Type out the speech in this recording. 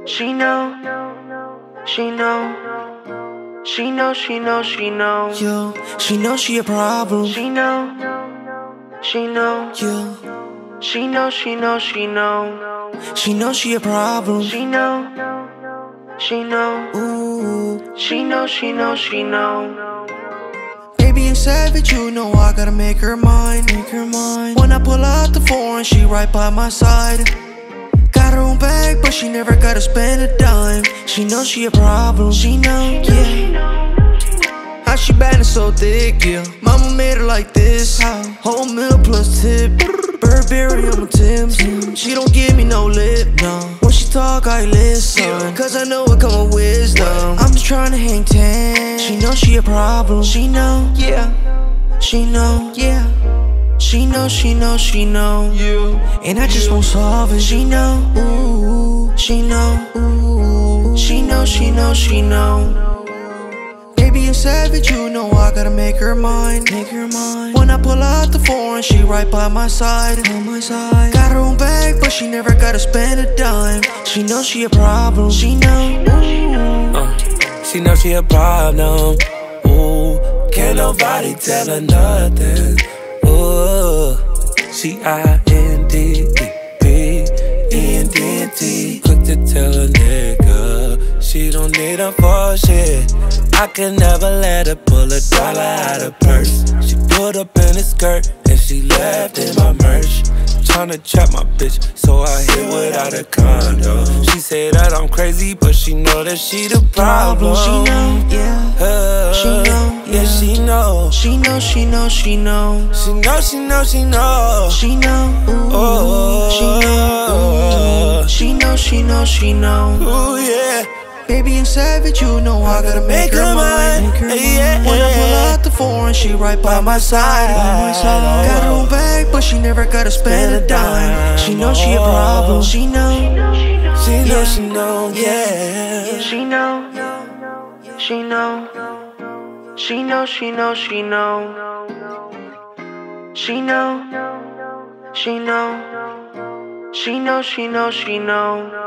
She know, she know, she know, she know, she know. Yo, she know she a problem. She know, she know, Yo, she know, she know, she know. she know she a problem. She know, she know, Ooh, she know, she know, she know. baby, a savage, you know I gotta make her mine. Make her mine. When I pull out the foreign, she right by my side. Got her own bag, but she never gotta spend a dime. She know she a problem. She know, yeah. How she bad and so thick, yeah. Mama made her like this. Whole meal plus tip. Burberry on my Timbs. She don't give me no lip, no. When she talk, I listen. Cause I know it come with wisdom. I'm just trying to hang ten. She know she a problem. She know, yeah. She know, yeah. She know, she know, she know. And I just won't solve it. She know, ooh. She know, ooh. She know, she know, she know. Baby, a savage, you know I gotta make her mine. Make her mine. When I pull out the foreign, she right by my side. On my side. Got her own bag, but she never gotta spend a dime. She know she a problem. She know. She know she a problem. Ooh, can't nobody tell her nothing. Ooh, she INDEPENDENT. Quick to tell a nigga she don't need her for shit. I can never let her pull a dollar out of purse. She put up in a skirt and she left in my merch. Tryna trap my bitch, so I hit without a condo. She say that I'm crazy, but she know that she the problem. She know, yeah. She know, yeah, she know. She know, she know, she know. She know, she know, she know. She know, ooh. Oh, she know, ooh. She know, she know, she know. Ooh, yeah. Baby, a savage, you know I gotta make her mine. Yeah. When I pull out the foreign, she right by my side. Got her own bag, but she never gotta spend a dime. She know she a problem. She know. She know, she know, yeah. She know, she know, she know, she know, she know. She know, she know, she know, she know, she know.